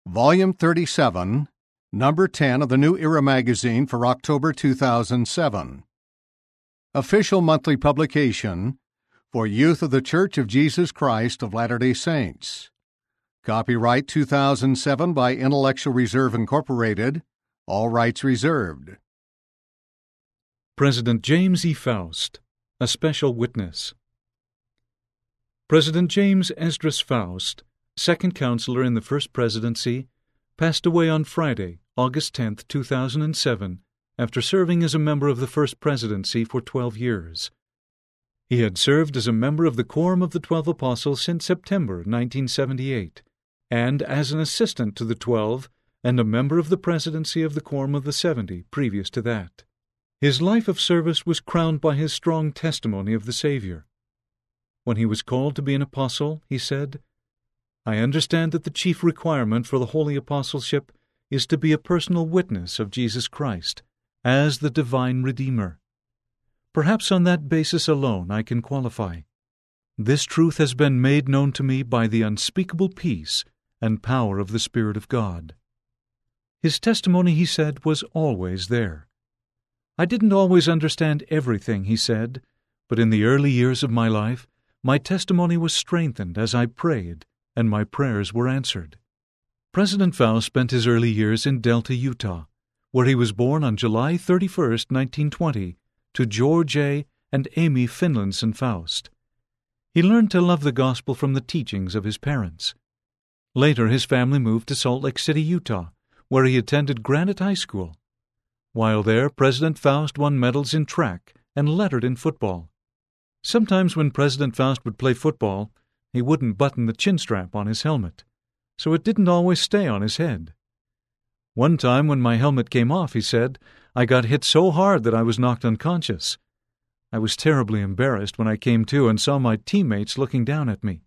Volume 37, Number 10 of the New Era magazine for October 2007. Official monthly publication for Youth of the Church of Jesus Christ of Latter-day Saints. Copyright 2007 by Intellectual Reserve Incorporated. All rights reserved. President James E. Faust, a special witness. President James Esdras Faust, second counselor in the First Presidency, passed away on Friday, August 10, 2007, after serving as a member of the First Presidency for 12 years. He had served as a member of the Quorum of the 12 Apostles since September 1978, and as an assistant to the 12 and a member of the Presidency of the Quorum of the 70 previous to that. His life of service was crowned by his strong testimony of the Savior. When he was called to be an apostle, he said, "I understand that the chief requirement for the holy apostleship is to be a personal witness of Jesus Christ as the divine Redeemer. Perhaps on that basis alone I can qualify. This truth has been made known to me by the unspeakable peace and power of the Spirit of God." His testimony, he said, was always there. "I didn't always understand everything," he said, "but in the early years of my life, my testimony was strengthened as I prayed, and my prayers were answered." President Faust spent his early years in Delta, Utah, where he was born on July 31, 1920, to George A. and Amy Finlinson Faust. He learned to love the gospel from the teachings of his parents. Later, his family moved to Salt Lake City, Utah, where he attended Granite High School. While there, President Faust won medals in track and lettered in football. Sometimes when President Faust would play football, he wouldn't button the chin strap on his helmet, so it didn't always stay on his head. "One time when my helmet came off," he said, "I got hit so hard that I was knocked unconscious. I was terribly embarrassed when I came to and saw my teammates looking down at me."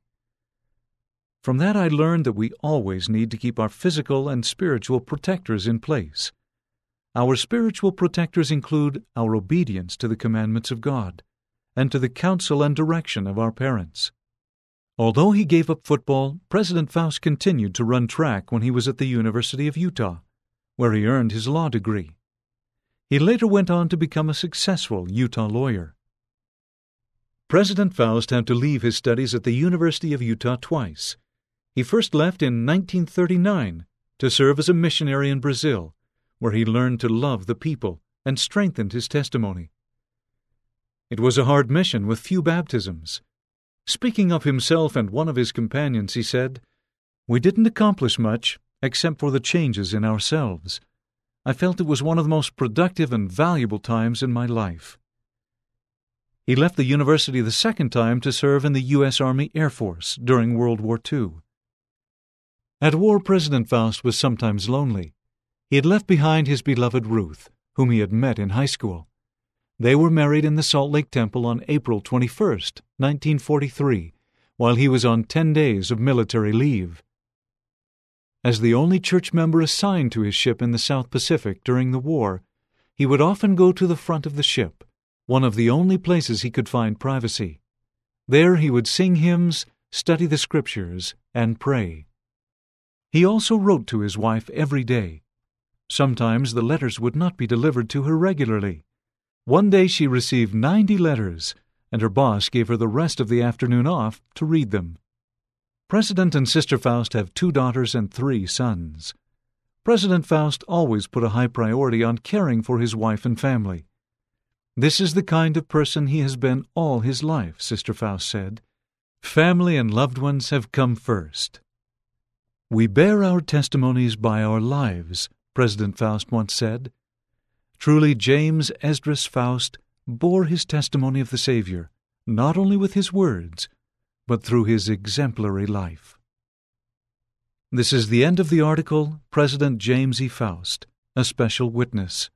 From that I learned that we always need to keep our physical and spiritual protectors in place. Our spiritual protectors include our obedience to the commandments of God and to the counsel and direction of our parents. Although he gave up football, President Faust continued to run track when he was at the University of Utah, where he earned his law degree. He later went on to become a successful Utah lawyer. President Faust had to leave his studies at the University of Utah twice. He first left in 1939 to serve as a missionary in Brazil, where he learned to love the people and strengthened his testimony. It was a hard mission with few baptisms. Speaking of himself and one of his companions, he said, "We didn't accomplish much except for the changes in ourselves. I felt it was one of the most productive and valuable times in my life." He left the university the second time to serve in the U.S. Army Air Force during World War II. At war, President Faust was sometimes lonely. He had left behind his beloved Ruth, whom he had met in high school. They were married in the Salt Lake Temple on April 21, 1943, while he was on 10 days of military leave. As the only church member assigned to his ship in the South Pacific during the war, he would often go to the front of the ship, one of the only places he could find privacy. There he would sing hymns, study the Scriptures, and pray. He also wrote to his wife every day. Sometimes the letters would not be delivered to her regularly. One day she received 90 letters, and her boss gave her the rest of the afternoon off to read them. President and Sister Faust have 2 daughters and 3 sons. President Faust always put a high priority on caring for his wife and family. "This is the kind of person he has been all his life," Sister Faust said. "Family and loved ones have come first." "We bear our testimonies by our lives," President Faust once said. Truly, James Esdras Faust bore his testimony of the Savior, not only with his words, but through his exemplary life. This is the end of the article, President James E. Faust, a Special Witness.